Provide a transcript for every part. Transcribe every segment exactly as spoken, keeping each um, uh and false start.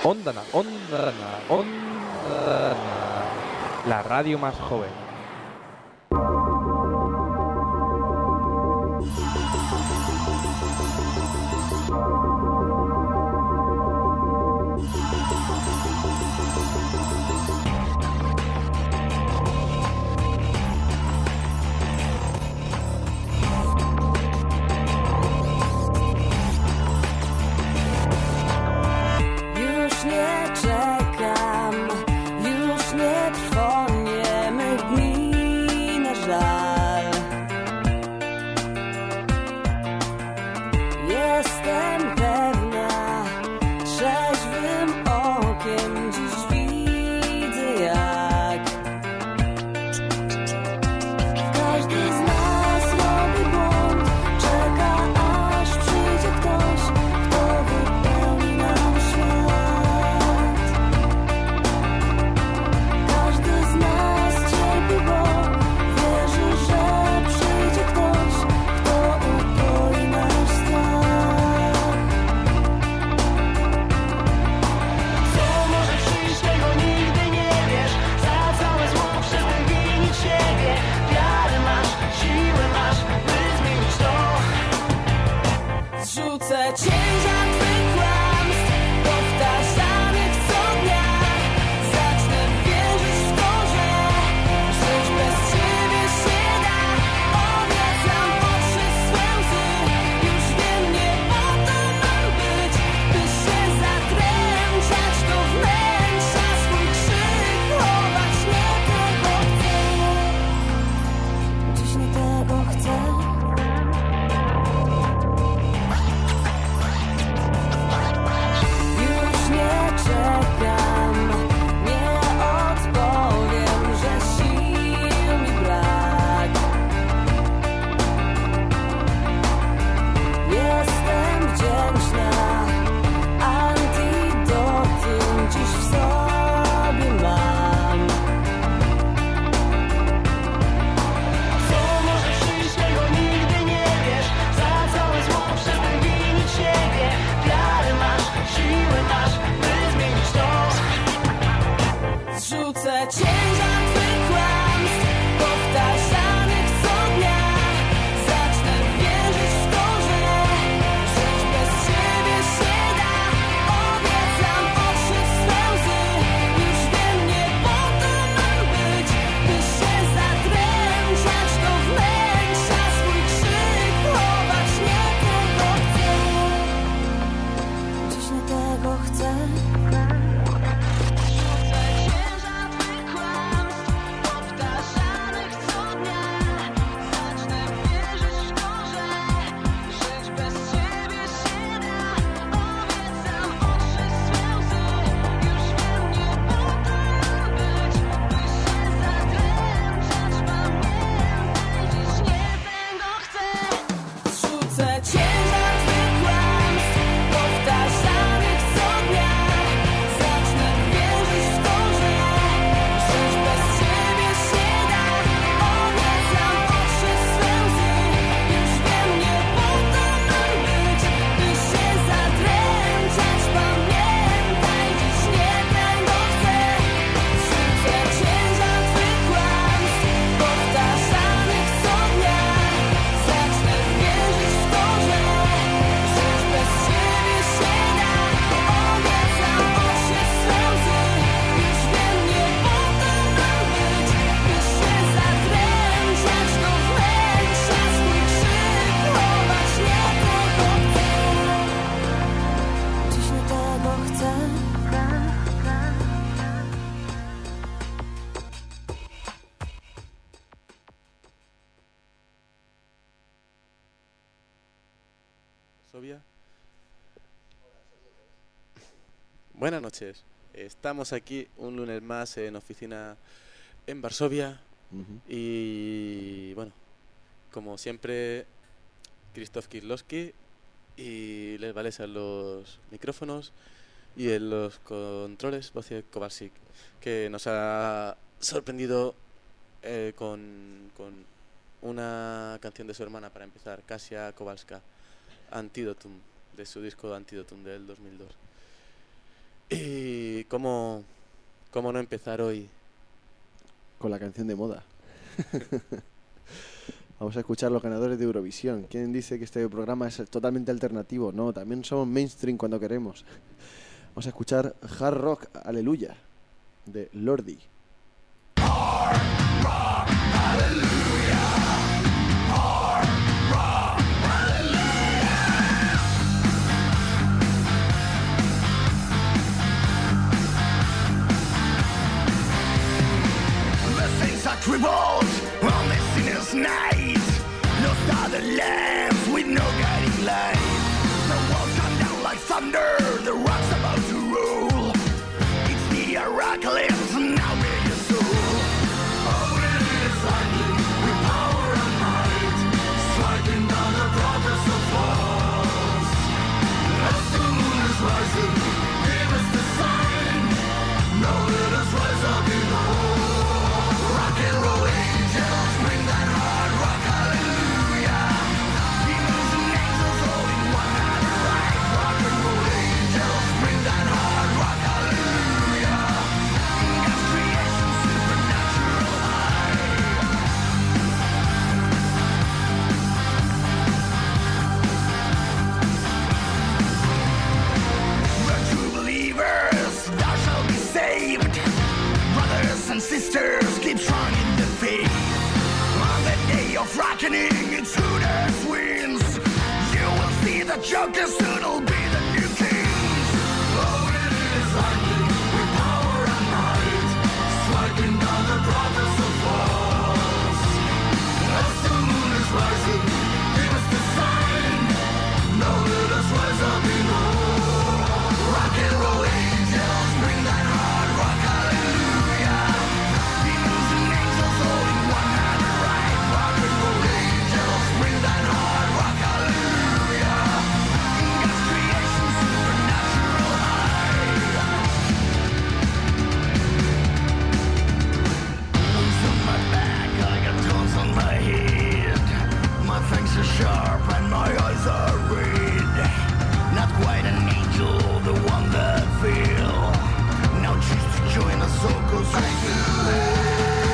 Ondana, Ondana, Ondana, la radio más joven. Buenas noches. Estamos aquí un lunes más en oficina en Varsovia. Uh-huh. Y bueno, como siempre, Krzysztof Kieślowski y Les Valesa en los micrófonos y en los controles, Wojciech Kowalczyk, que nos ha sorprendido eh, con, con una canción de su hermana para empezar, Kasia Kowalska, Antidotum, de su disco Antidotum del dos mil dos. Y cómo, cómo no empezar hoy con la canción de moda. Vamos a escuchar los ganadores de Eurovisión. ¿Quién dice que este programa es totalmente alternativo? No, también somos mainstream cuando queremos. Vamos a escuchar Hard Rock Aleluya de Lordi. Hard rock, hallelujah. Hard rock, hallelujah. The saints are crippled on this sinner's night. Lost are the lambs with no guiding light. The walls come down like thunder, the rock's about to roll. It's the Heraclius, now we're your soul. Oh, it is lightning with power and might, striking down the prophets of false. As the moon is rising, give us the sign. Now let us rise up in hope. Rock and roll angels, bring that hard rock, hallelujah. Demons and angels all in one hand right. Rock and roll angels, bring that hard rock, hallelujah. God's creation, supernatural high. The true believers, thou shalt be saved. Brothers and sisters, keep strong in the faith. On the day of reckoning, it's who that wins. You will see the jokers soon will be the new kings. Oh, it is lightning with power and might, striking down the prophets of false. As the moon is rising, give us the sign. Now let us rise up in hope. Rock and roll angels, bring that hard rock, hallelujah. Demons and angels all in one hand right. Rock and roll angels, bring that hard rock, hallelujah. God's creation, supernatural high. Wings on my back, I got guns on my head. My fangs are sharp and my eyes are red. Not quite an angel, the one that fell. Now choose to join us all, 'cause I do.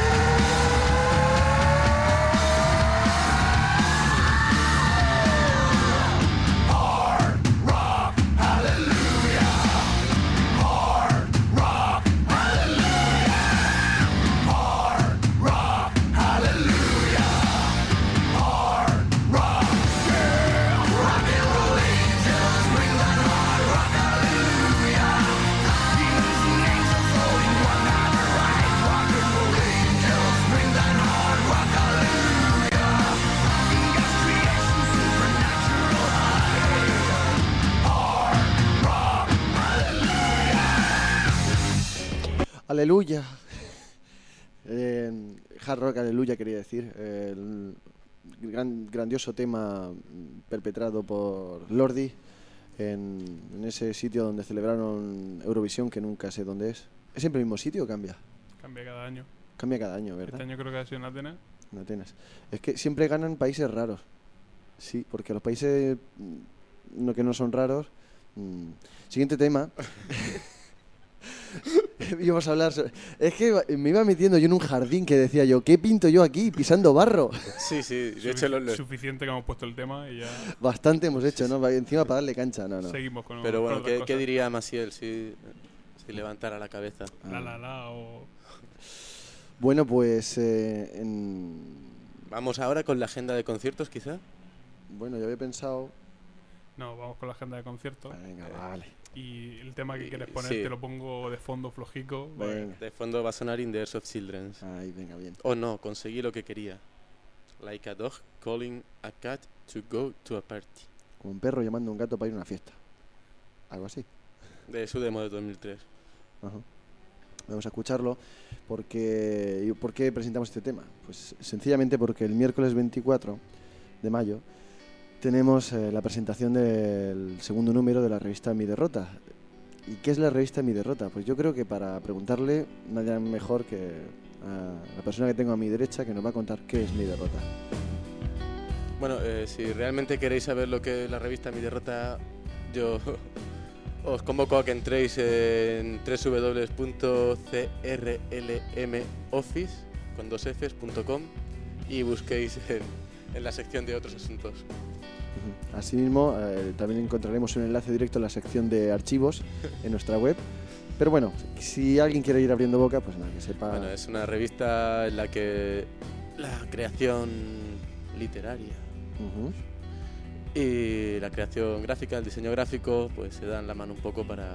Hard rock, hallelujah. Hard rock, hallelujah. Hard rock, hallelujah. Hard rock, yeah. Rock and roll angels, bring that hard rock, hallelujah. Demons and angels all in one hand right. Rock and roll angels, bring that hard rock, hallelujah. God's creation, supernatural high. Hard rock, hallelujah. Aleluya. Eh, Hard Rock Aleluya quería decir. Eh, el gran, grandioso tema perpetrado por Lordi en, en ese sitio donde celebraron Eurovisión, que nunca sé dónde es. ¿Es siempre el mismo sitio o cambia? Cambia cada año. Cambia cada año, ¿verdad? Este año creo que ha sido en Atenas. En Atenas. Es que siempre ganan países raros. Sí, porque los países mm, no, que no son raros. mm. Siguiente tema. Íbamos a hablar sobre- Es que me iba metiendo yo en un jardín que decía yo, ¿qué pinto yo aquí pisando barro? Sí, sí, de Sufi- hecho lo, lo- Suficiente que hemos puesto el tema y ya Bastante hemos hecho, ¿no? Encima para darle cancha, no, no. seguimos con Pero con bueno, otras ¿qué, qué cosas. diría Maciel si, si levantara la cabeza? La Ah. la la o... Bueno, pues eh, en... Vamos ahora con la agenda de conciertos, quizá. Bueno, yo había pensado... No, vamos con la agenda de conciertos. Venga, vale. Y el tema que Y- quieres poner sí. te lo pongo de fondo flojico. porque- Venga. De fondo va a sonar In the Ears of Children. Ay, venga, bien. Oh no, conseguí lo que quería. Like a dog calling a cat to go to a party. Como un perro llamando a un gato para ir a una fiesta. Algo así. De su demo de dos mil tres. Ajá. Vamos a escucharlo porque... ¿y ¿Por qué presentamos este tema? Pues sencillamente porque el miércoles veinticuatro de mayo tenemos eh, la presentación del segundo número de la revista Mi Derrota. ¿Y qué es la revista Mi Derrota? Pues yo creo que para preguntarle nadie mejor que a la persona que tengo a mi derecha, que nos va a contar qué es Mi Derrota. Bueno, eh, si realmente queréis saber lo que es la revista Mi Derrota, yo os convoco a que entréis en doble u doble u doble u punto c r l m office con dos fs punto com y busquéis en, en la sección de otros asuntos. Ujú. Asimismo, eh, también encontraremos un enlace directo a la sección de archivos en nuestra web. Pero bueno, si alguien quiere ir abriendo boca, pues nada, que sepa... Bueno, es una revista en la que la creación literaria Ujú. y la creación gráfica, el diseño gráfico, pues se dan la mano un poco para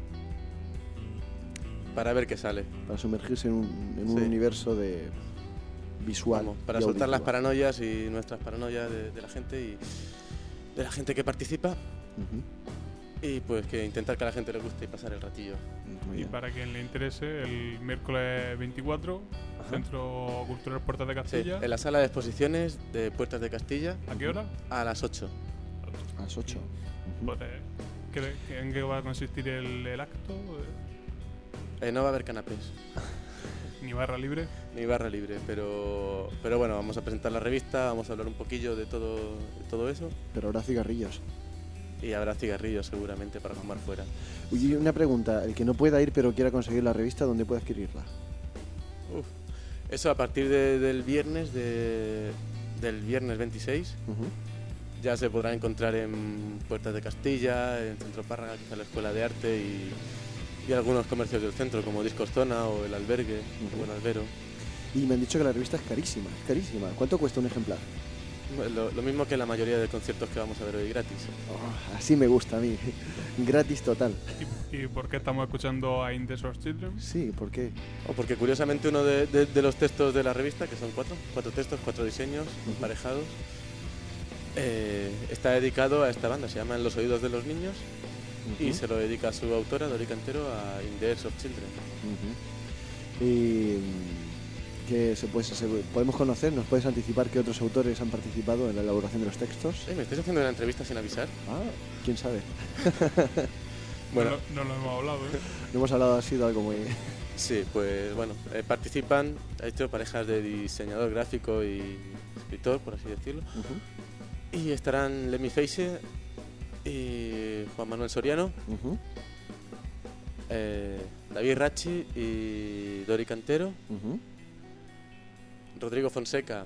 para ver qué sale. Para sumergirse en un, en un Sí. universo de visual. Vamos, para y soltar las auditivo. paranoias y nuestras paranoias de, de la gente y de la gente que participa Ujú. y pues que intentar que a la gente le guste y pasar el ratillo. Muy Y bien. para quien le interese, el miércoles veinticuatro, Ajá. Centro Cultural Puertas de Sí, Castilla. en la sala de exposiciones de Puertas de Castilla ¿A qué hora? a las ocho. A las ocho. Ujú. Pues, eh, ¿qué- qué- ¿En qué va a consistir el, el acto? Eh, Eh, no va a haber canapés ¿Ni barra libre? ni barra libre, pero pero bueno, vamos a presentar la revista, vamos a hablar un poquillo de todo, de todo eso Pero ahora cigarrillos. y habrá cigarrillos seguramente para fumar fuera. Y una pregunta, el que no pueda ir pero quiera conseguir la revista, ¿dónde puede adquirirla? Uf. Eso a partir de- del viernes, de, del viernes veintiséis, Ujú. ya se podrá encontrar en Puertas de Castilla, en Centro Párraga, quizá la Escuela de Arte y, y algunos comercios del centro como Discos Zona o El Albergue, Ujú. o El Albero. Y me han dicho que la revista es carísima, es carísima. ¿Cuánto cuesta un ejemplar? Lo, lo mismo que la mayoría de conciertos que vamos a ver hoy gratis. Oh, así me gusta a mí. Gratis total. ¿Y, y por qué estamos escuchando a In the Source Children? Sí, ¿por qué? O porque curiosamente uno de, de- de los textos de la revista, que son cuatro, cuatro textos, cuatro diseños Ujú. emparejados, eh, está dedicado a esta banda, se llama En los oídos de los niños, y Ujú. se lo dedica a su autora, Dori Cantero, a In the Ears of Children. Ujú. Y mm, que se, puede, se podemos conocer, ¿nos puedes anticipar qué otros autores han participado en la elaboración de los textos? Eh, ¿Me estáis haciendo una entrevista sin avisar? Ah, quién sabe. Bueno, No, lo- no lo hemos hablado, ¿eh? No hemos hablado, ha sido algo muy... sí, pues bueno, eh, participan, ha hecho parejas de diseñador gráfico y escritor, por así decirlo, Ujú, y estarán Lemmy Feixe y Juan Manuel Soriano, ujú, eh, David Rachi y Dori Cantero, ujú. Rodrigo Fonseca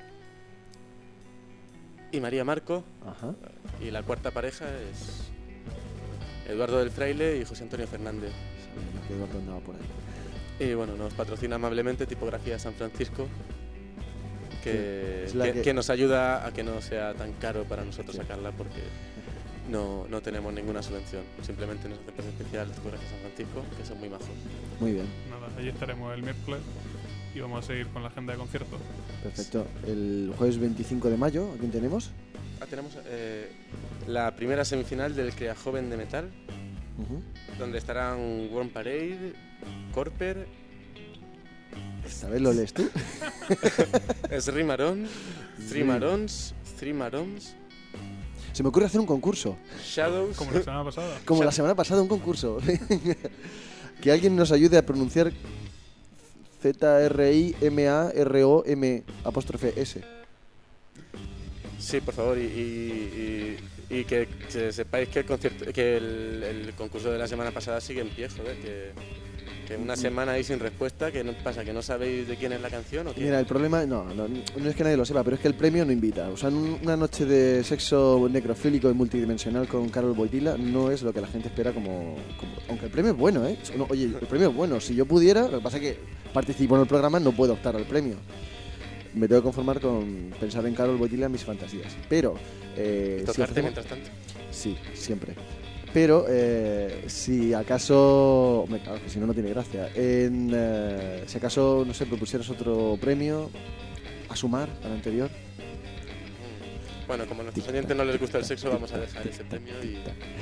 y María Marco, Ajá. y la cuarta pareja es Eduardo del Fraile y José Antonio Fernández. Sabía yo que Eduardo andaba por ahí. Y bueno, nos patrocina amablemente Tipografía San Francisco, que, Sí, es la que- que- que nos ayuda a que no sea tan caro para nosotros sacarla, porque no, no tenemos ninguna subvención. Simplemente nos hace precio especial Tipografía San Francisco, que son muy majos. Muy bien, Nada, allí estaremos el miércoles y vamos a seguir con la agenda de conciertos. perfecto. El jueves veinticinco de mayo, ¿a quién tenemos? Ah, tenemos eh, la primera semifinal del Crea Joven de Metal, Ujú. donde estarán Worm Parade, Corper, Esta vez lo lees tú. Sri Maron, Three Sí. Marons, Three Marons, Se me ocurre hacer un concurso. Shadows. Como la semana pasada. Como la semana pasada, un concurso. Que alguien nos ayude a pronunciar Z R I M A R O M apóstrofe S. Sí, por favor, y, y- y- y que, que sepáis que el concierto, que el, el concurso de la semana pasada sigue en pie, joder, que, que una semana ahí sin respuesta, que no pasa, que no sabéis de quién es la canción o qué. Mira, el problema, no, no, no es que nadie lo sepa, pero es que el premio no invita. O sea, un- una noche de sexo necrofílico y multidimensional con Carol Boitila no es lo que la gente espera como, como- aunque el premio es bueno, ¿eh? No, oye, el premio es bueno. Si yo pudiera, lo que pasa es que participo en el programa, no puedo optar al premio. Me tengo que conformar con pensar en Carol Boitila en mis fantasías. Pero... Eh, si Tocarte ofrecemos- mientras tanto. Sí, siempre. Pero eh, si acaso, hombre, claro que si no, no tiene gracia. En, eh, si acaso, no sé, propusieras otro premio a sumar al anterior. Bueno, como a nuestros oyentes no les gusta el sexo, vamos a dejar ese premio y...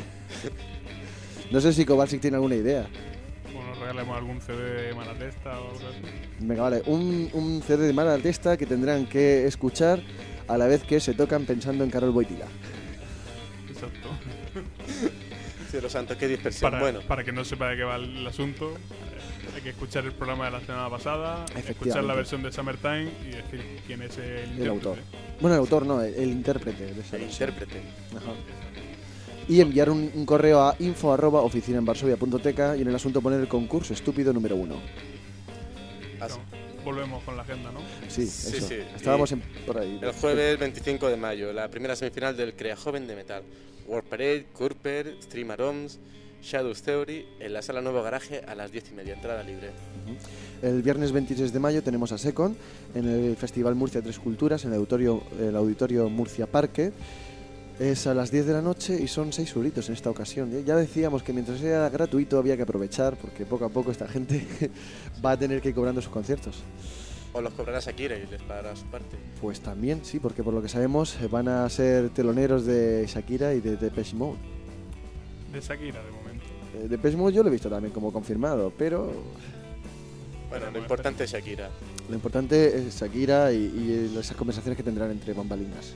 No sé si Kovalsik tiene alguna idea. O nos regalemos algún C D de Malatesta o algo así. Venga, vale, un, un C D de mala testa que tendrán que escuchar a la vez que se tocan pensando en Carol Boitila. Exacto. Cielo santo, qué dispersión. Para, Bueno, para que no sepa de qué va el asunto, eh, hay que escuchar el programa de la semana pasada, escuchar Efectivamente. la versión de Summertime y decir quién es el, El intérprete. autor. Bueno, el autor no, el, el intérprete de esa el versión. intérprete. Ajá. y enviar un, un correo a info arroba oficina en varsovia punto t k y en el asunto poner el concurso estúpido número uno. Así. No, volvemos con la agenda, ¿no? Sí, Sí, eso. sí. Estábamos Y en, por ahí. El jueves veinticinco de mayo, la primera semifinal del Crea Joven de Metal. World Parade, Kurper, Stream Arms, Shadows Theory, en la sala Nuevo Garaje a las diez y media, entrada libre. El viernes veintiséis de mayo tenemos a Secon en el Festival Murcia Tres Culturas, en el auditorio, el auditorio Murcia Parque. Es a las diez de la noche y son seis euritos en esta ocasión. Ya decíamos que mientras sea gratuito había que aprovechar, porque poco a poco esta gente va a tener que ir cobrando sus conciertos. O los cobrará Shakira y les pagará su parte. Pues también, sí, porque por lo que sabemos eh, van a ser teloneros de Shakira y de Depeche Mode. De Shakira, de momento. Eh, Depeche Mode yo lo he visto también como confirmado, pero Bueno, lo importante es Shakira. lo importante es Shakira y, y esas conversaciones que tendrán entre bambalinas.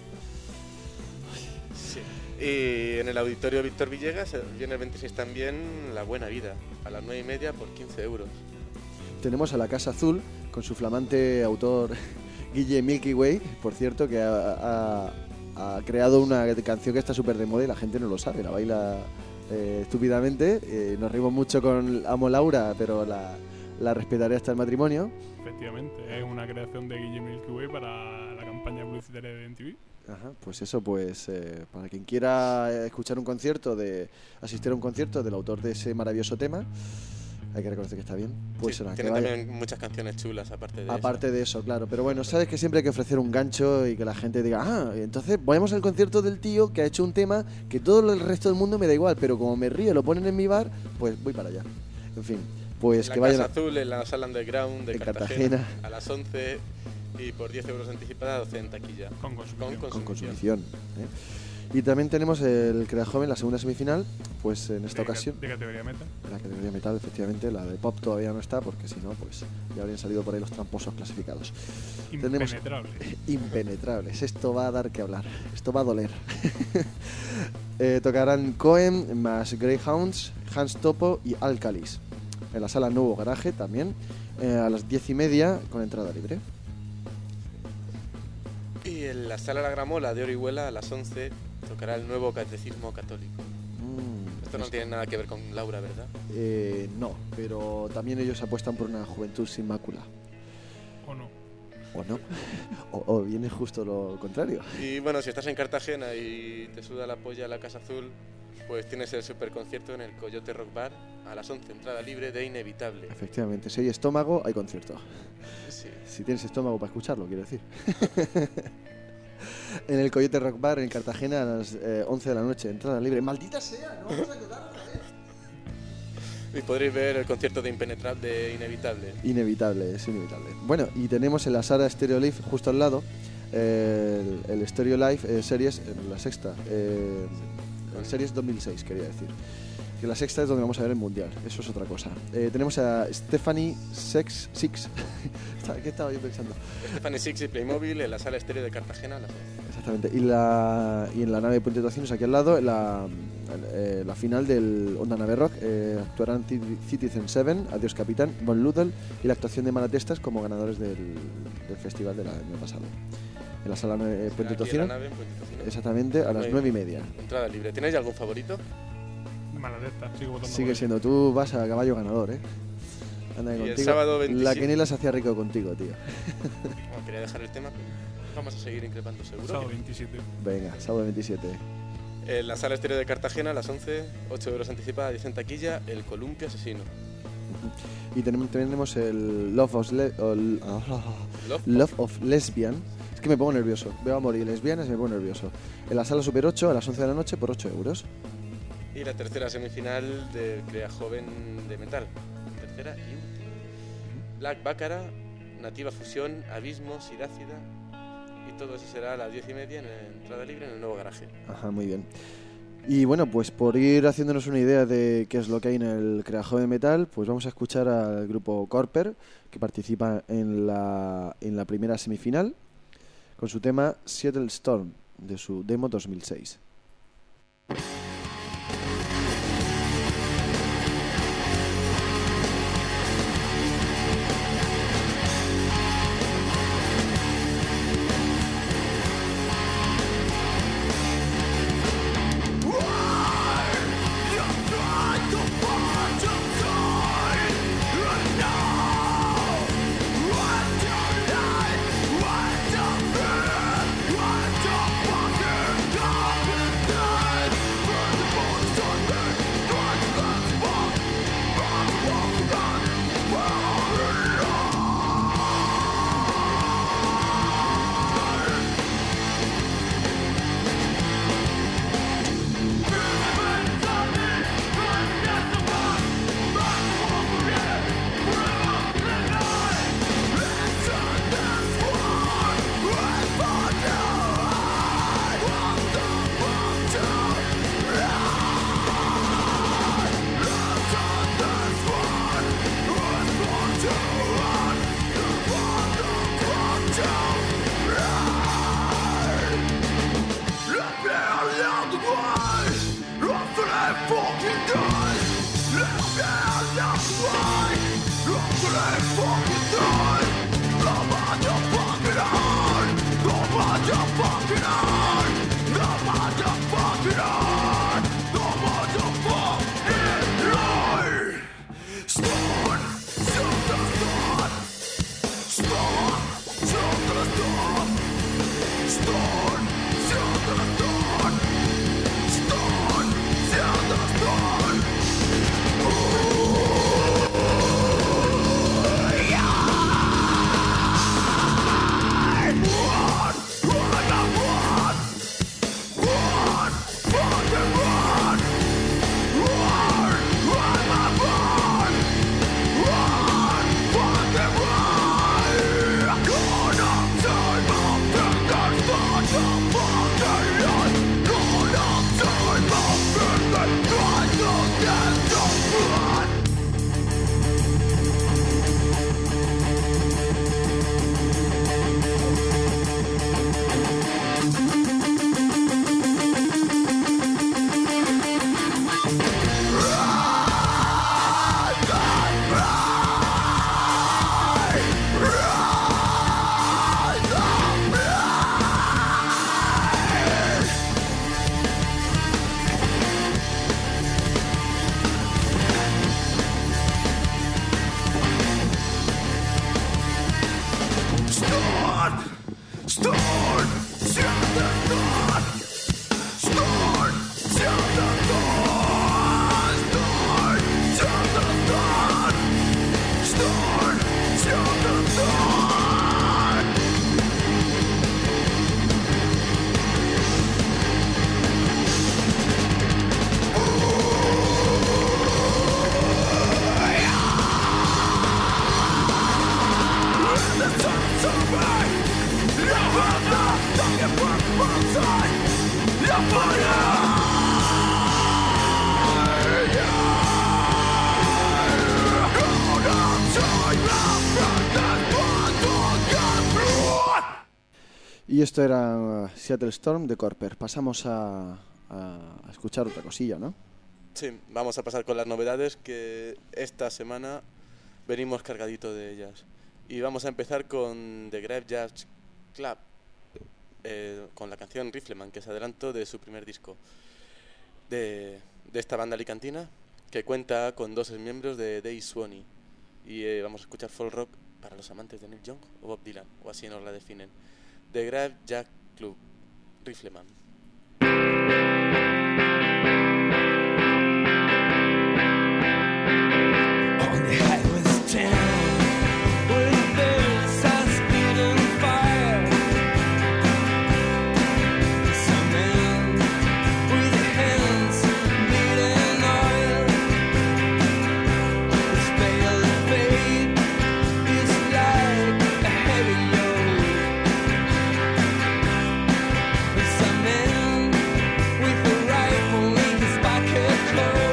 Sí. Y en el auditorio Víctor Villegas, el viernes veintiséis también, La Buena Vida, a las nueve y media por quince euros. Tenemos a la Casa Azul con su flamante autor Guille Milky Way, por cierto, que ha, ha- ha creado una canción que está súper de moda y la gente no lo sabe, la baila eh, estúpidamente. Eh, nos reímos mucho con Amo Laura, pero la, la respetaré hasta el matrimonio. Efectivamente, es una creación de Guille Milky Way para la campaña publicitaria de M T V. Ajá, pues eso, pues eh, para quien quiera escuchar un concierto, de asistir a un concierto del autor de ese maravilloso tema, hay que reconocer que está bien. Pues Sí, nada, que tienen vaya. también muchas canciones chulas aparte de Aparte eso. de eso, claro. Pero bueno, sabes que siempre hay que ofrecer un gancho y que la gente diga, ah, entonces vayamos al concierto del tío que ha hecho un tema que todo el resto del mundo me da igual, pero como me río, lo ponen en mi bar, pues voy para allá. En fin, pues la que Casa vayan a... Azul en la sala underground de En Cartagena, Cartagena. a las once y por diez euros anticipada, doce en taquilla. Con consumición. Con con consumición. consumición. ¿eh? Y también tenemos el Crea Joven, la segunda semifinal, pues en esta de, ca- ocasión, De categoría meta. la categoría metal, efectivamente, la de pop todavía no está, porque si no, pues ya habrían salido por ahí los tramposos clasificados. Tenemos- Impenetrable. Impenetrables. Esto va a dar que hablar. Esto va a doler. Eh, tocarán Cohen más Greyhounds, Hans Topo y Alcalis. En la sala Nuevo Garaje también. eh, a las diez y media con entrada libre. Y en la sala La Gramola de Orihuela a las once tocará el nuevo Catecismo Católico. Mm, Esto no es- tiene nada que ver con Laura, ¿verdad? eh, no, pero también ellos apuestan por una juventud sin mácula. ¿O no? ¿O no? o, o viene justo lo contrario. Y bueno, si estás en Cartagena y te suda la polla la Casa Azul, pues tienes el super concierto en el Coyote Rock Bar a las once, entrada libre de Inevitable. Efectivamente, si hay estómago, hay concierto. Sí. Si tienes estómago para escucharlo, quiero decir. En el Coyote Rock Bar en Cartagena a las eh, once de la noche, entrada libre. ¡Maldita sea! ¿No vamos a quedar otra vez? Y podréis ver el concierto de Impenetrable de Inevitable. Inevitable, es inevitable. Bueno, y tenemos en la sala Stereo Live justo al lado eh, el, el Stereo Live eh, Series, eh, la sexta. Eh, el Series dos mil seis, quería decir. Que la sexta es donde vamos a ver el Mundial, eso es otra cosa. Eh, tenemos a Stephanie Sex Six. ¿Qué estaba yo pensando? Stephanie Six y Playmobil en la sala estéreo de Cartagena a las once. Exactamente. Y, la, y en la nave de puntuaciones aquí al lado, en la, eh, la final del Onda Nave Rock, eh, actuarán Ci- Citizen Seven, Adiós Capitán, Von Ludel y la actuación de Malatestas como ganadores del, del festival del año pasado. En la sala de Será aquí Puente en la Tocino, nave en Puente Tocino. exactamente, a las Nueve. nueve y media. Entrada libre. ¿Tenéis algún favorito? Maladeta, sigo votando. Sigue por siendo, tú vas a caballo ganador, ¿eh? Anda que Y el contigo. sábado La veintisiete. quiniela se hacía rico contigo, tío. Bueno, quería dejar el tema, pero vamos a seguir increpando ella. seguro. Sábado veintisiete. Venga, sábado veintisiete. En la sala estéreo de Cartagena a las once, ocho euros anticipada, diez en taquilla, el Columpio Asesino. Y tenemos, tenemos el Love of, Le- o l- Love. Love of Lesbian. Es que me pongo nervioso. Veo a morir lesbianas y me pongo nervioso. En la sala Super ocho a las once de la noche por ocho euros. Y la tercera semifinal del Crea Joven de Metal. Tercera y última. Black Baccara, Nativa Fusión, Abismo, Sirácida. Y todo eso será a las diez y media en la entrada libre en el nuevo garaje. Ajá, muy bien. Y bueno, pues por ir haciéndonos una idea de qué es lo que hay en el Crea Joven Metal, pues vamos a escuchar al grupo Corper, que participa en la, en la primera semifinal, con su tema Seattle Storm, de su demo dos mil seis. Whoa! Y esto era uh, Seattle Storm de Corper. Pasamos a, a, a escuchar otra cosilla, ¿no? Sí, vamos a pasar con las novedades que esta semana venimos cargadito de ellas. Y vamos a empezar con The Grave Jazz Club, eh, con la canción Rifleman, que es adelanto de su primer disco. De, de esta banda alicantina, que cuenta con dos miembros de Dave Swanee. Y eh, vamos a escuchar folk rock para los amantes de Neil Young o Bob Dylan, o así nos la definen. The Grave Jazz Club, Rifleman. On the highways town, where the bells are spitting fire. Some men with their hands bleeding oil. This pale fate is like a heavy load. Some men with a rifle in his pocket coat.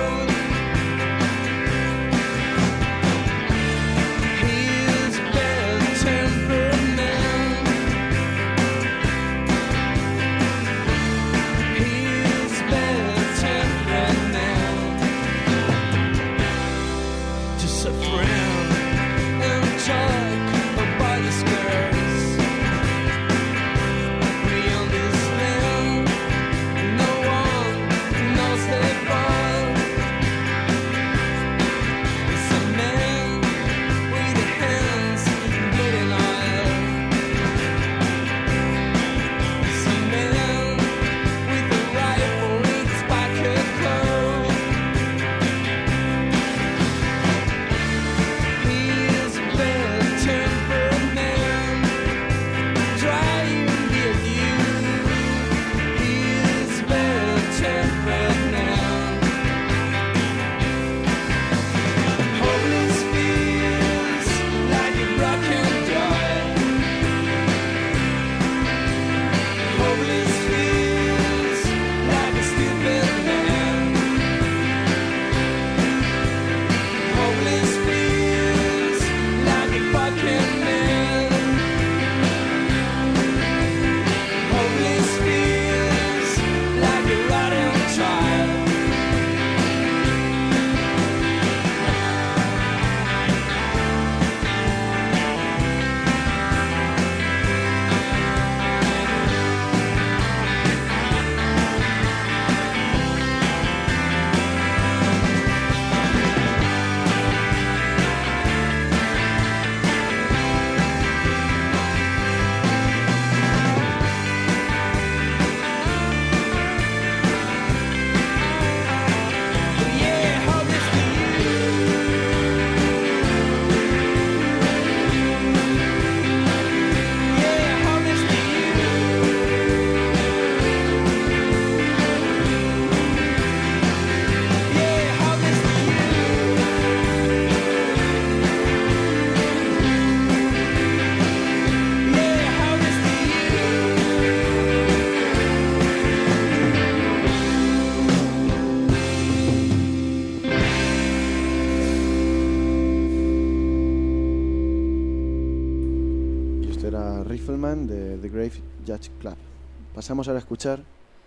Rifleman de The Grave Jazz Club. Pasamos ahora a escuchar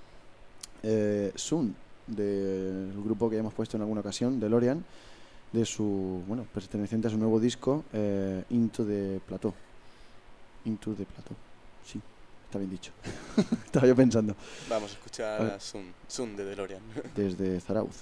eh, Soon, del grupo que ya hemos puesto en alguna ocasión, DeLorean, de su, bueno, perteneciente a su nuevo disco, eh, Into the Plateau. Into the Plateau, sí, está bien dicho. Estaba yo pensando. Vamos a escuchar a, a Soon, Soon de DeLorean. Desde Zarauz.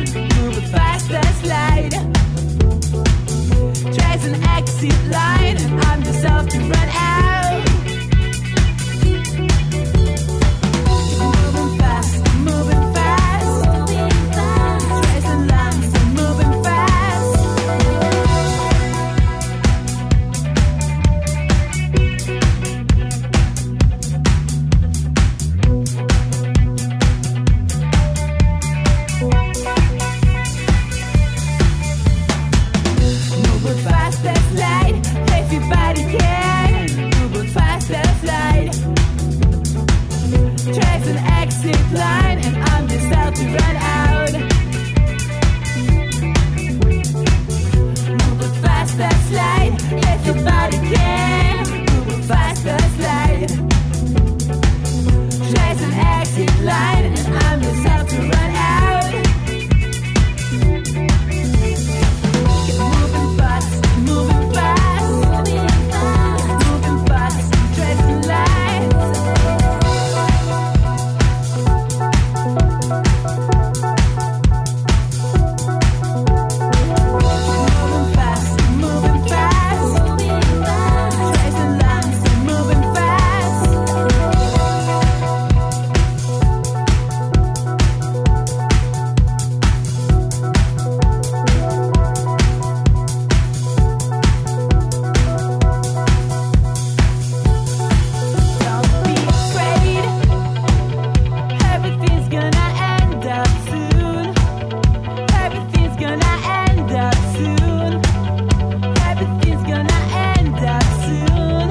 Line up soon. Everything's gonna end up soon. Everything's gonna end up soon.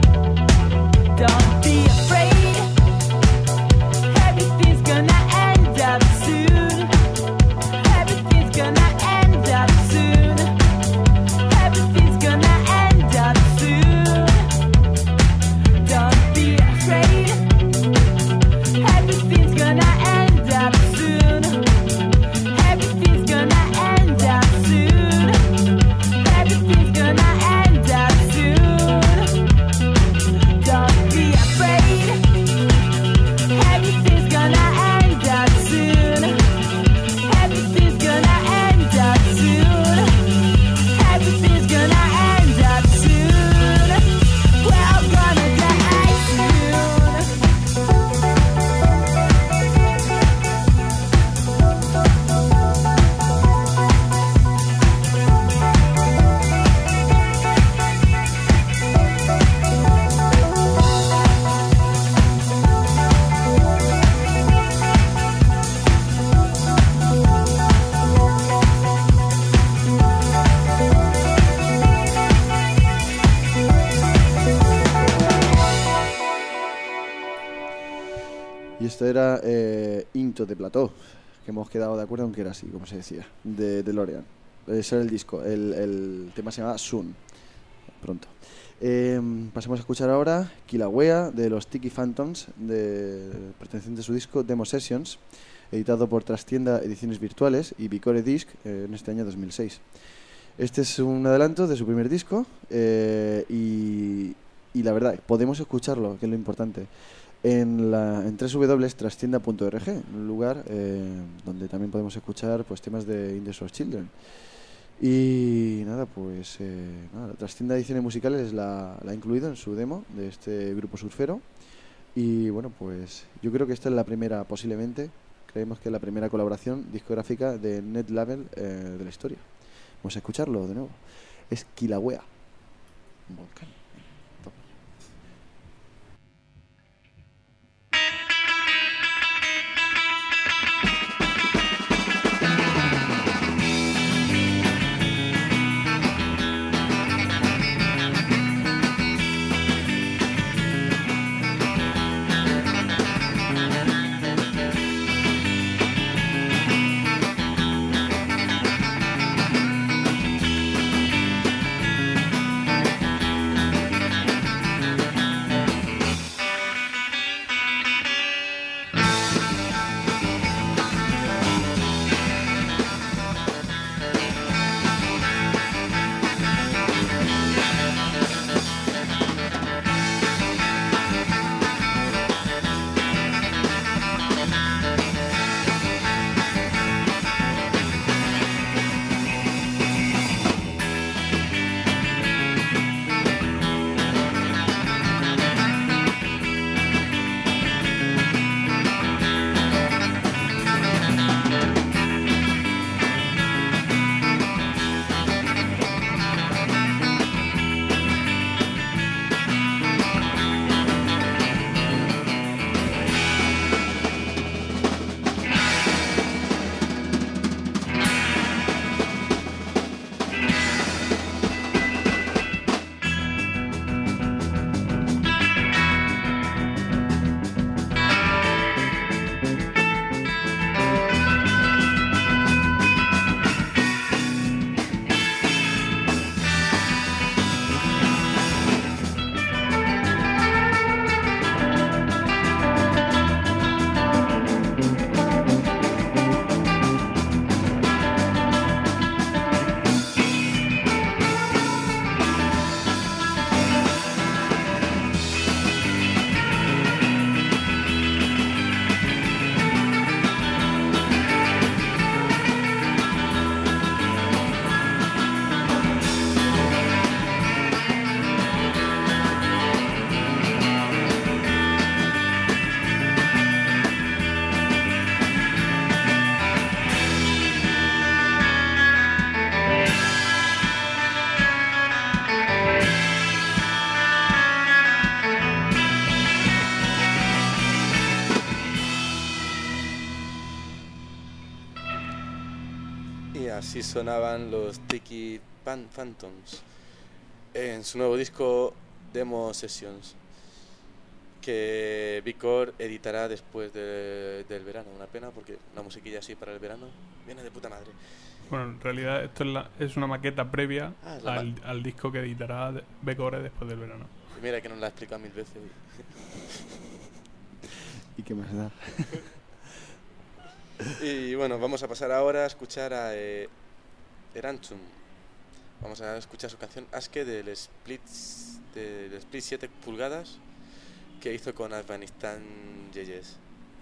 Don't be afraid. Everything's gonna end up soon. Everything's gonna end up soon. Everything's gonna end up soon. Don't be afraid. Everything's gonna end up soon. Everything's gonna end up soon. Everything's gonna end up soon. Don't be afraid. Everything's gonna end up soon. Everything's gonna end up soon. Everything's gonna end up soon. We're all gonna die soon. Y esto era eh, Into the Plateau, que hemos quedado de acuerdo en que era así, como se decía, de DeLorean. Ese era el disco, el, el tema se llama Soon, pronto. Eh, pasemos a escuchar ahora Kilauea de los Tiki Phantoms, de, perteneciente a su disco Demo Sessions, editado por Trastienda Ediciones Virtuales y Vicore Disc eh, en este año dos mil seis. Este es un adelanto de su primer disco eh, y, y la verdad, podemos escucharlo, que es lo importante, en, la, en doble u doble u doble punto trastienda punto org, un lugar eh, donde también podemos escuchar pues temas de In the Source Children. Y nada, pues eh, nada, Trastienda Ediciones Musicales la, la ha incluido en su demo de este grupo surfero. Y bueno, pues yo creo que esta es la primera, posiblemente, creemos que es la primera colaboración discográfica de Net Label eh, de la historia. Vamos a escucharlo de nuevo. Es Kilauea, un volcán. We'll Y así sonaban los Tiki Pan Phantoms en su nuevo disco Demo Sessions, que Vicor editará después de, del verano. Una pena, porque una musiquilla así para el verano viene de puta madre. Bueno, en realidad esto es, la, es una maqueta previa Ah, es la al, ma- al disco que editará de- Becore después del verano. Y mira que nos la ha explicado mil veces. ¿Y qué más da? Y bueno, vamos a pasar ahora a escuchar a eh, Eranchum. Vamos a escuchar su canción Aske del Split, del Split siete pulgadas que hizo con Afghanistan Yeyes.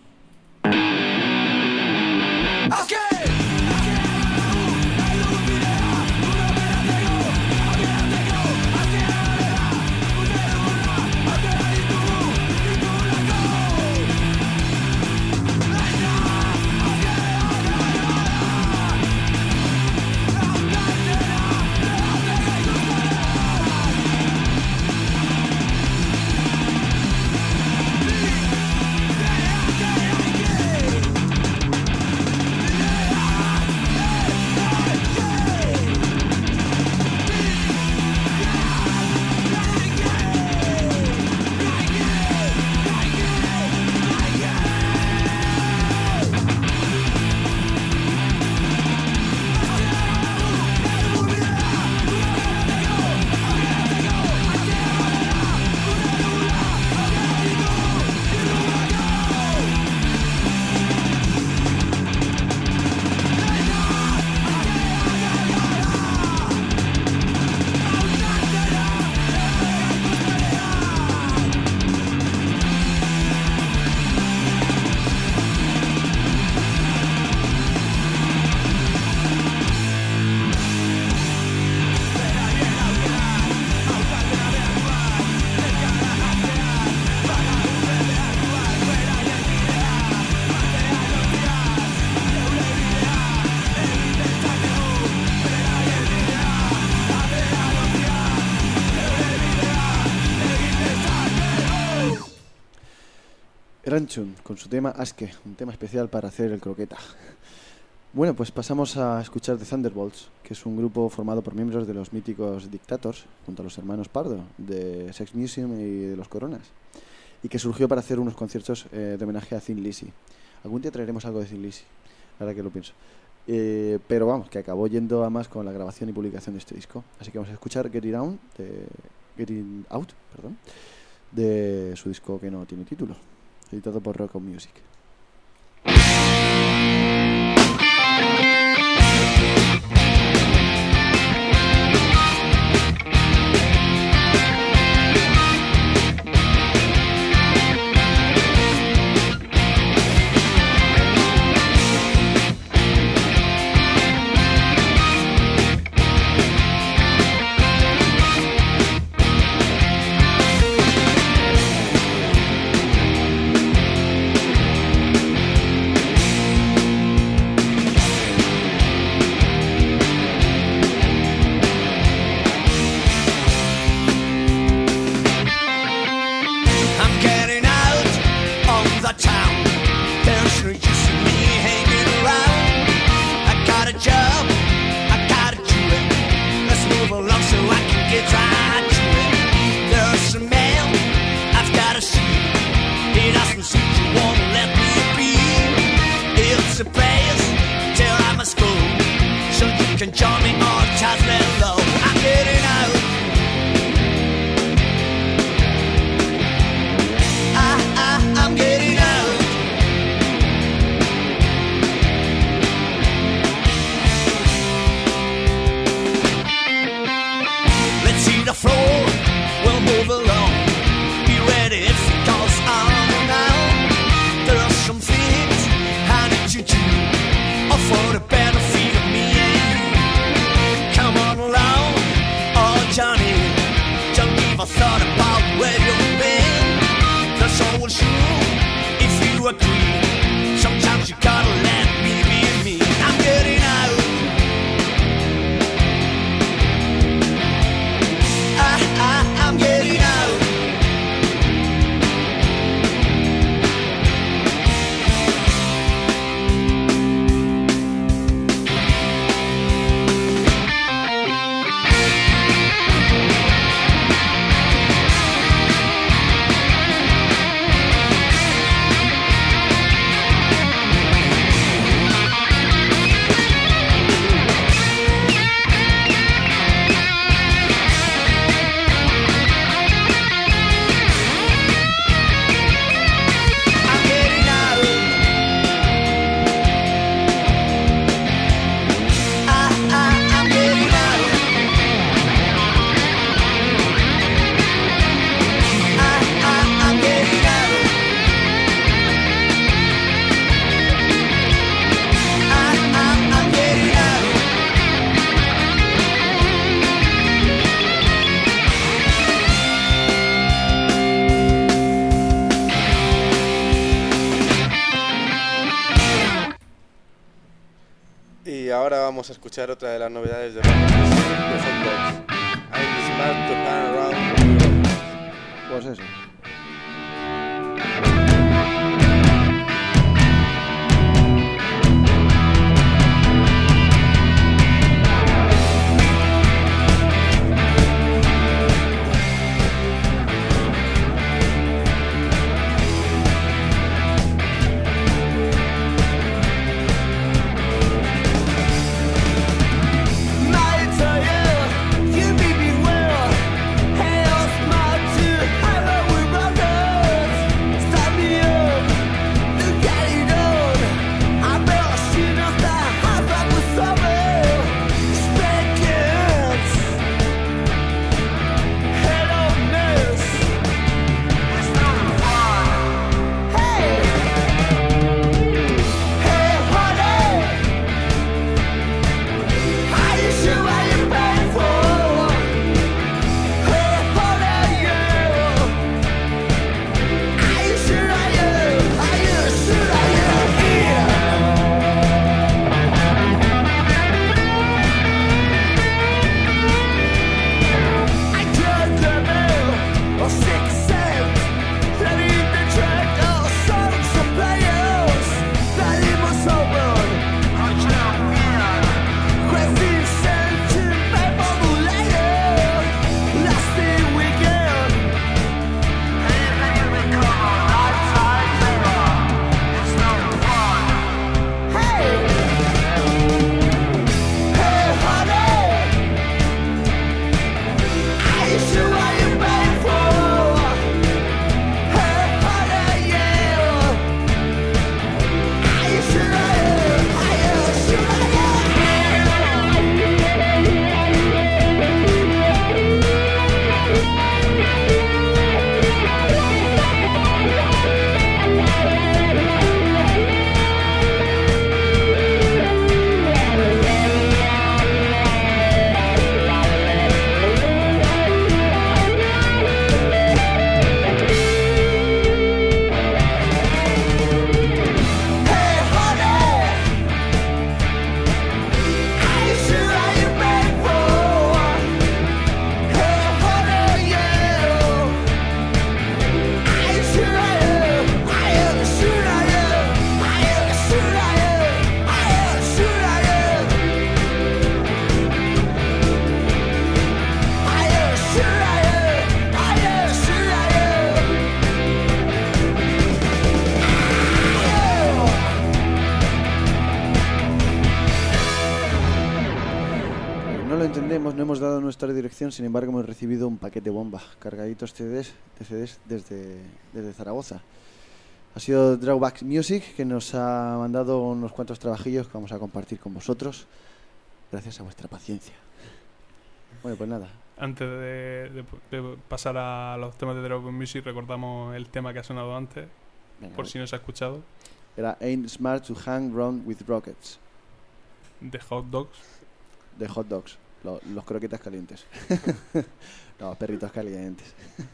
Ranchun, con su tema Aske, un tema especial para hacer el croqueta. Bueno, pues pasamos a escuchar The Thunderbolts, que es un grupo formado por miembros de los míticos Dictators, junto a los hermanos Pardo, de Sex Museum y de Los Coronas, y que surgió para hacer unos conciertos eh, de homenaje a Thin Lizzy. Algún día traeremos algo de Thin Lizzy, ahora que lo pienso. Eh, pero vamos, que acabó yendo a más con la grabación y publicación de este disco. Así que vamos a escuchar Get It Out, de, Get It Out, perdón, de su disco que no tiene título, editado por Rock On Music. Y ahora vamos a escuchar otra de las novedades de Rock de Hot Dogs. I'm smart to hang around. Pues eso. No hemos dado nuestra dirección, sin embargo hemos recibido un paquete bomba, cargaditos C Ds, de C Ds desde, desde Zaragoza. Ha sido Drawback Music que nos ha mandado unos cuantos trabajillos que vamos a compartir con vosotros, gracias a vuestra paciencia. Bueno, pues nada. Antes de, de, de pasar a los temas de Drawback Music, recordamos el tema que ha sonado antes, Venga, por si no se ha escuchado. Era Ain't Smart to Hang Round with Rockets. De Hot Dogs. De Hot Dogs. Los, los croquetas calientes. Los perritos calientes.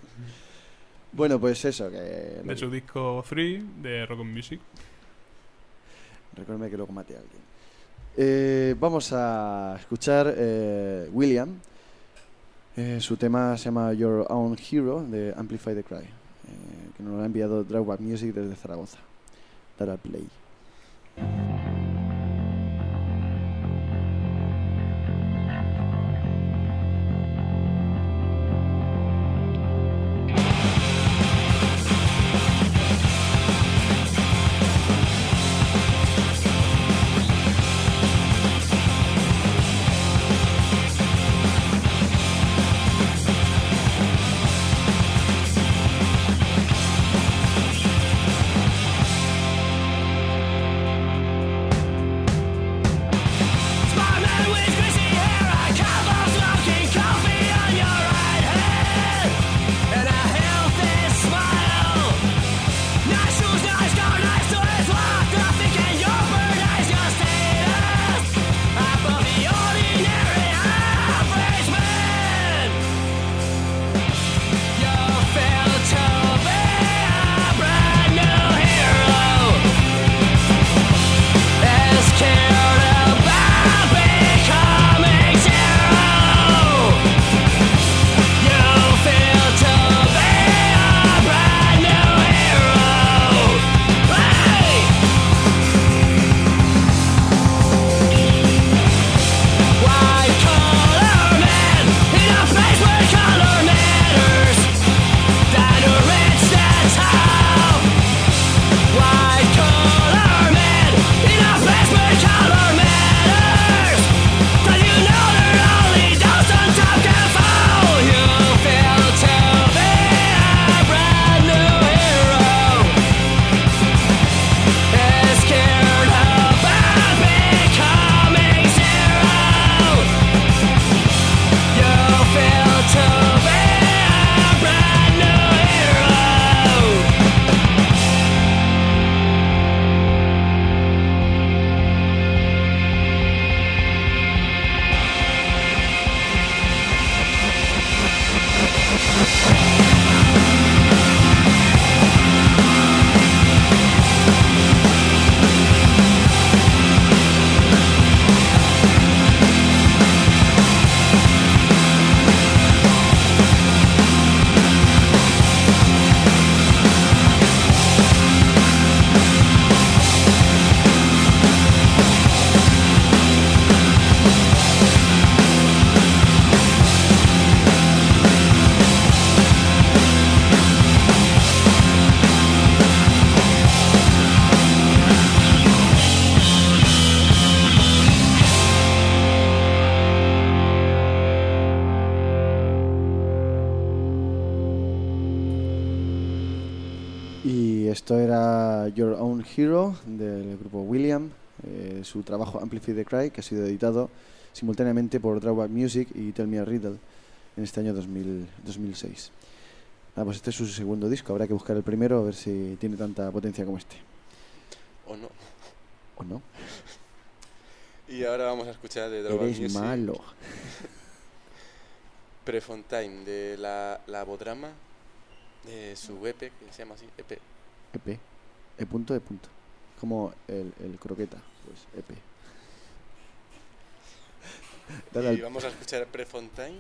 Bueno, pues eso. Que de su disco Free, de Rock and Music. Recuérdame que luego maté a alguien. Eh, vamos a escuchar eh, William. Eh, su tema se llama Your Own Hero, de Amplify the Cry. Eh, que nos lo ha enviado Drawback Music desde Zaragoza. Dar al play. Thank esto era Your Own Hero del grupo William, eh, su trabajo Amplify the Cry, que ha sido editado simultáneamente por Drawback Music y Tell Me a Riddle en este año dos mil, dos mil seis. Ah, pues este es su segundo disco, habrá que buscar el primero a ver si tiene tanta potencia como este. O no. ¿O no? Y ahora vamos a escuchar de Drawback Eres Music. malo. Prefontaine de la Labodrama, de su E P, que se llama así, E P. E P. E punto, E punto. Como el, el croqueta, pues E P. Dale Y al- vamos a escuchar Prefontaine.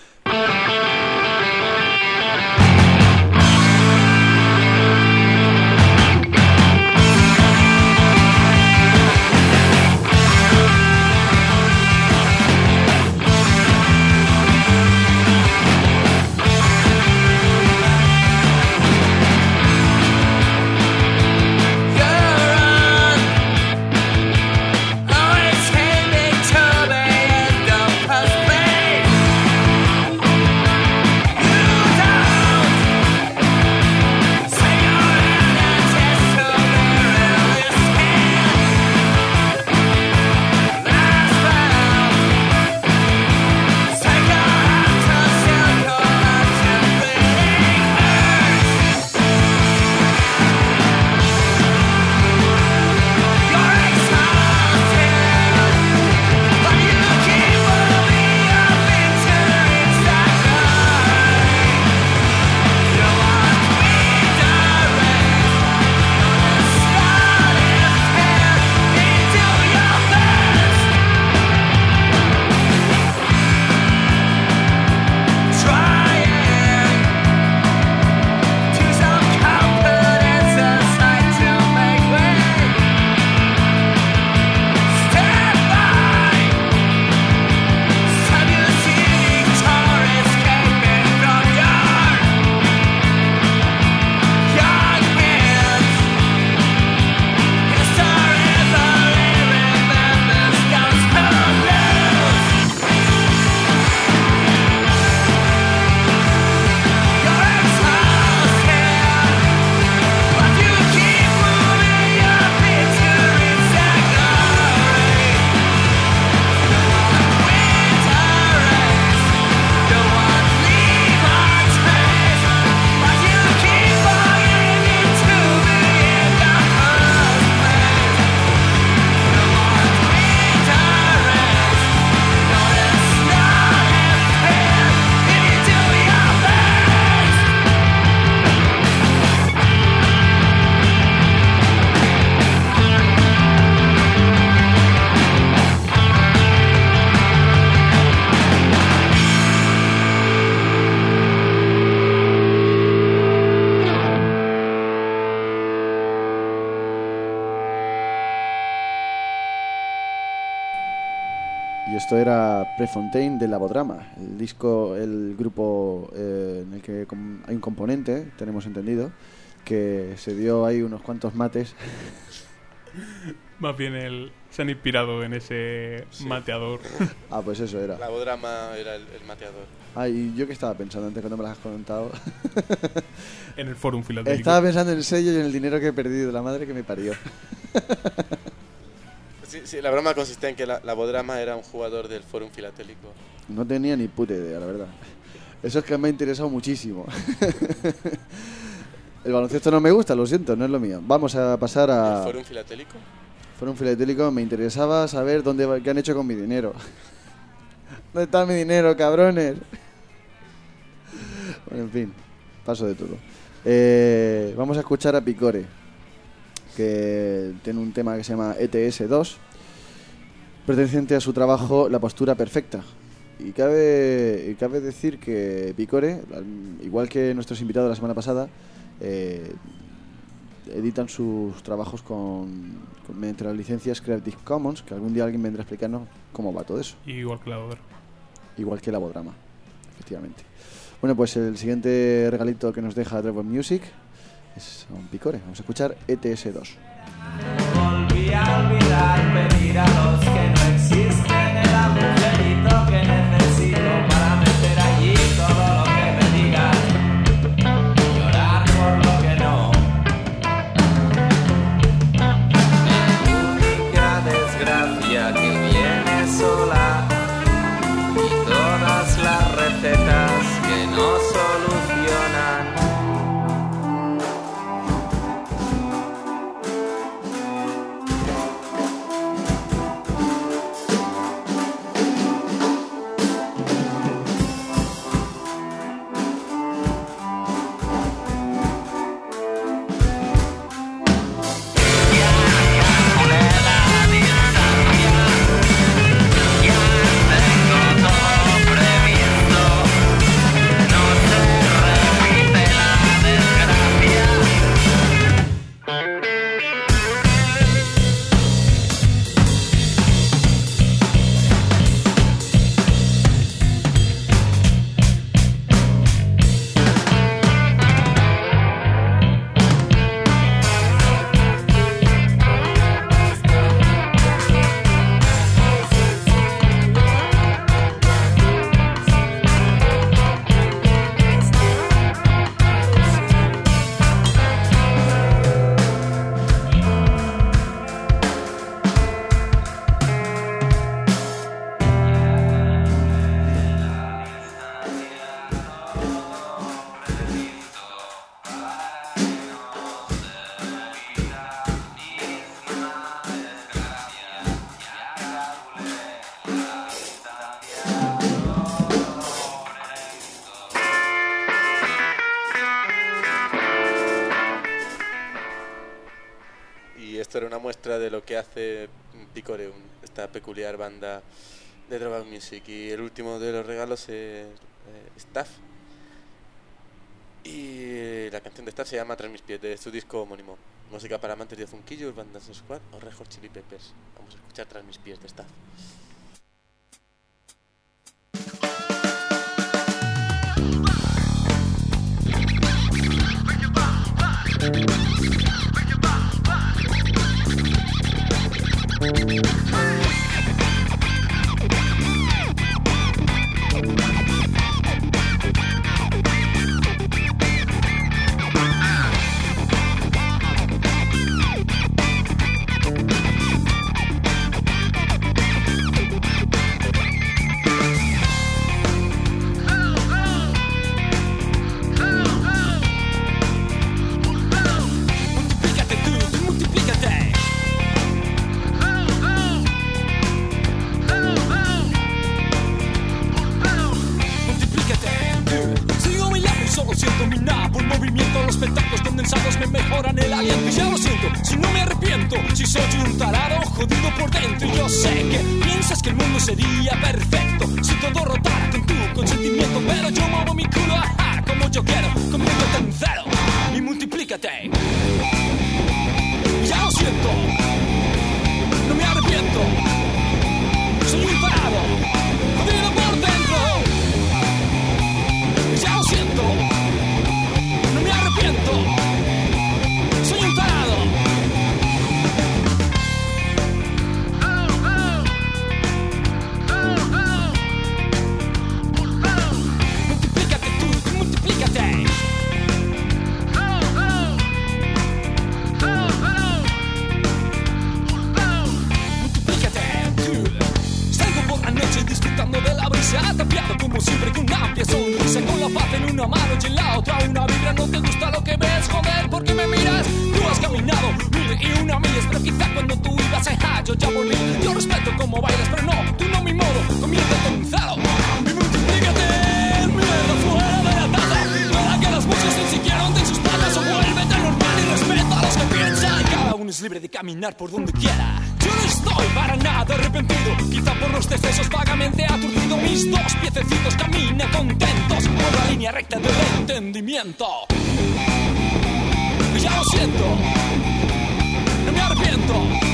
Always handing to me and don't cause pain. Y esto era Prefontaine de Labodrama, el disco, el grupo eh, en el que com- hay un componente, tenemos entendido, que se dio ahí unos cuantos mates. Más bien el, se han inspirado en ese Sí. mateador. Ah, pues eso era. Labodrama era el, el mateador. Ah, y yo que estaba pensando antes cuando me las has contado. En el Fórum Filatélico. Estaba pensando en el sello y en el dinero que he perdido, la madre que me parió. Sí, sí, la broma consistía en que la, Labodrama era un jugador del Fórum Filatélico. No tenía ni puta idea, la verdad. Eso es que me ha interesado muchísimo. El baloncesto no me gusta, lo siento, no es lo mío. Vamos a pasar a... ¿El Fórum Filatélico? Fórum Filatélico, me interesaba saber dónde va- qué han hecho con mi dinero. ¿Dónde está mi dinero, cabrones? Bueno, en fin, paso de todo. Eh, vamos a escuchar a Picore, que tiene un tema que se llama E T S dos, perteneciente a su trabajo La Postura Perfecta. Y cabe, y cabe decir que Picore, al- igual que nuestros invitados la semana pasada, eh, editan sus trabajos con, con mediante las licencias Creative Commons, que algún día alguien vendrá a explicarnos cómo va todo eso, Igual que la otra. igual que Labodrama, efectivamente. Bueno, pues el siguiente regalito que nos deja Drawback Music es un Picore. Vamos a escuchar E T S dos. Volví a olvidar pedir a los que no existen el agujerito que necesito para meter allí todo lo que me digan. Llorar por lo que no. desgracia que viene sola y todas las recetas que no solucionan. Era una muestra de lo que hace Picoreum, esta peculiar banda de Drawback Music. Y el último de los regalos es eh, Staff, y la canción de Staff se llama Tras mis pies, de su disco homónimo. Música para amantes de Funquillo, Urban Dance Squad o Red Hot Chili Peppers. Vamos a escuchar Tras mis pies de Staff. Por donde quiera. Yo no estoy para nada arrepentido, quizá por los decesos vagamente aturdido. Mis dos piececitos caminan contentos por la línea recta del entendimiento. Ya lo siento, no me arrepiento.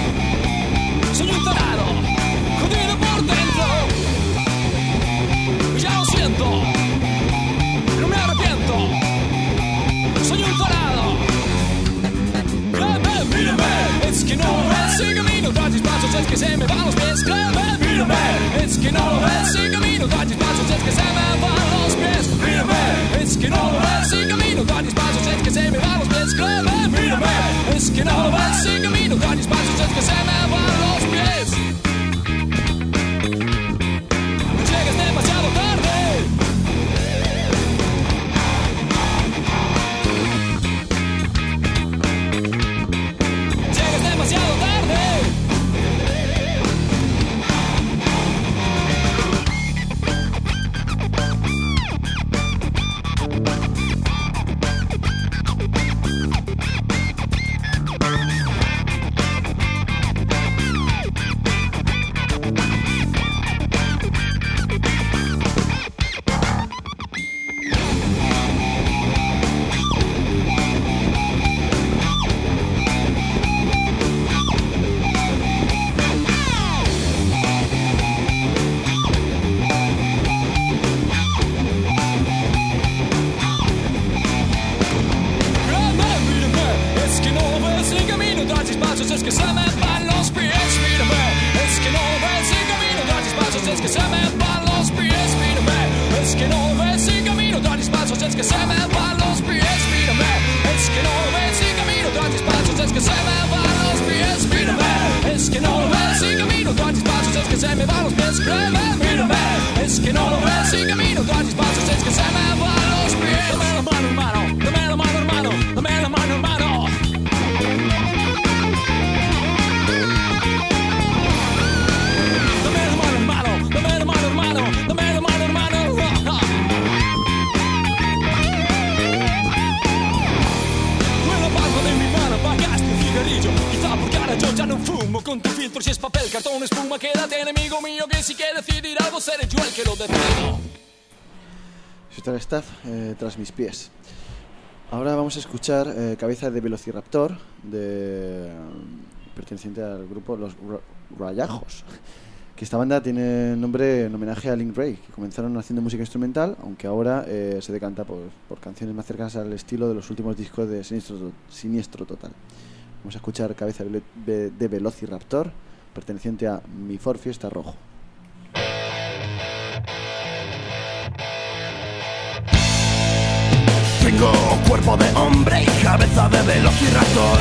Soy un tarado, jodido por dentro. Ya lo siento, no me arrepiento. Soy un tarado. Créeme, mírame, es que no lo ves, sígueme, no traes pasos, es que se me van los pies. Créeme, mírame, es que no lo ves, sígueme, no traes pasos, es que se me van los pies. Mírame, es que no lo ves, sígueme, no traes pasos, es que se me van los pies. Créeme, mírame, es que no lo ves, sígueme, no traes pasos, es que se me van los pies. que se me van los pies, mírame. Es que no lo ves y camino tras mis pasos, es que se me van los pies, mírame. Es que no lo ves y camino tras mis pasos, es que se me van los pies, créeme, mírame. Es que no lo ves y camino tras mis pasos, es que se me van los pies. Dame la mano, hermano, dame la mano, hermano, dame la mano, hermano. Dame la mano, hermano, dame la mano, hermano, dame la mano, hermano. Con la palma de mi mano apagaste un cigarrillo, quizá porque ahora yo ya no fumo. Con tu filtro si es papel, cartón, espuma, quédate enemigo mío, que si quieres decidir algo seré yo el que lo decido. Está el staff eh, tras mis pies. Ahora vamos a escuchar eh, Cabeza de Velociraptor, de, perteneciente al grupo Los Rayajos. Que esta banda tiene nombre en homenaje a Link Wray, que comenzaron haciendo música instrumental, aunque ahora eh, se decanta por, por canciones más cercanas al estilo de los últimos discos de Siniestro, Siniestro Total. Vamos a escuchar Cabeza de Velociraptor, perteneciente a Mi Ford Fiesta Rojo. Tengo cuerpo de hombre y cabeza de velociraptor.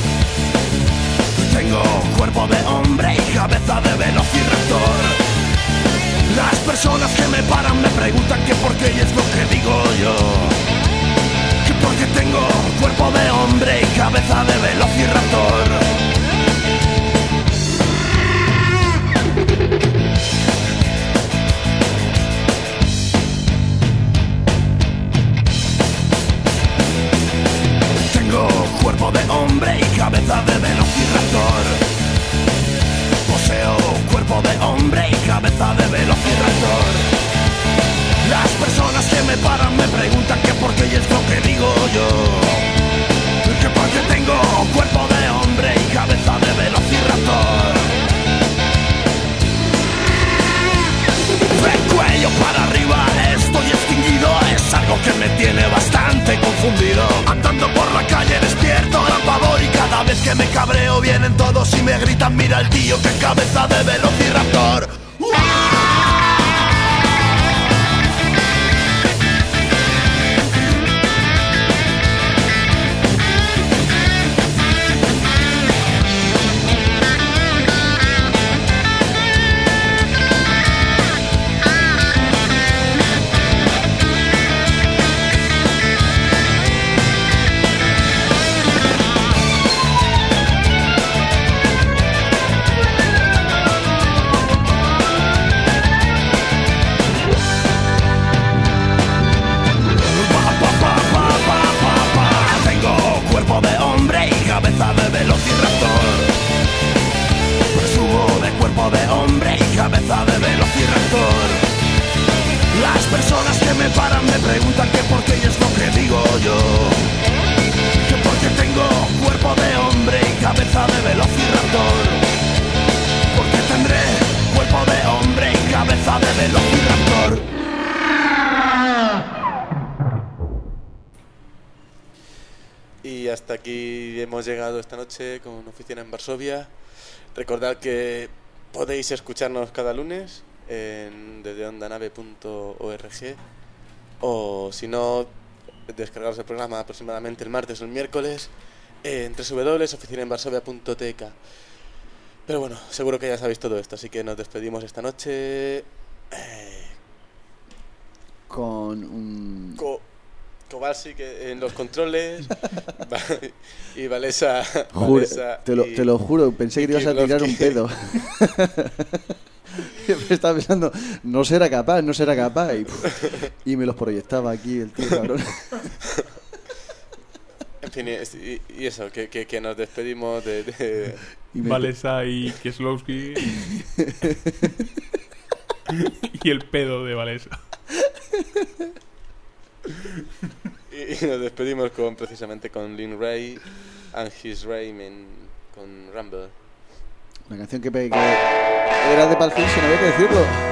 Tengo cuerpo de hombre y cabeza de velociraptor. Las personas que me paran me preguntan que por qué, y es lo que digo yo, que porque tengo cuerpo de hombre y cabeza de velociraptor. Cuerpo de hombre y cabeza de velociraptor. Poseo cuerpo de hombre y cabeza de velociraptor. Las personas que me paran me preguntan que por qué, y es lo que digo yo, que porque tengo cuerpo de hombre y cabeza de velociraptor. De cuello para arriba estoy extinguido, es algo que me tiene bastante confundido. Andando por la calle despierto gran pavor y cada vez que me cabreo vienen todos y me gritan: mira el tío que cabeza de velociraptor. Cabeza de velociraptor. Presumo de cuerpo de hombre y cabeza de velociraptor. Las personas que me paran me preguntan que por qué, y es lo que digo yo, que porque tengo cuerpo de hombre y cabeza de velociraptor. Porque tendré cuerpo de hombre y cabeza de velociraptor. Y hasta aquí hemos llegado esta noche con Oficina en Varsovia. Recordad que podéis escucharnos cada lunes en desde ondanave punto org, o si no, descargaros el programa aproximadamente el martes o el miércoles en doble u doble u doble u punto oficina en varsovia punto t k. Pero bueno, seguro que ya sabéis todo esto, así que nos despedimos esta noche eh, con un... Co Kowalski en los controles y Valesa, Jure, Valesa te, lo, y, te lo juro, pensé que te ibas a tirar un pedo. Estaba pensando, no será capaz, no será capaz, y, y me los proyectaba aquí el tío cabrón. En fin, y, y eso, que, que, que nos despedimos de... de... Y Valesa y Kieslowski y el pedo de Valesa. Y, y nos despedimos con precisamente con Lin Wray and His Rayman, con Rumble. Una canción que, que era de Pulp Fiction, había que decirlo.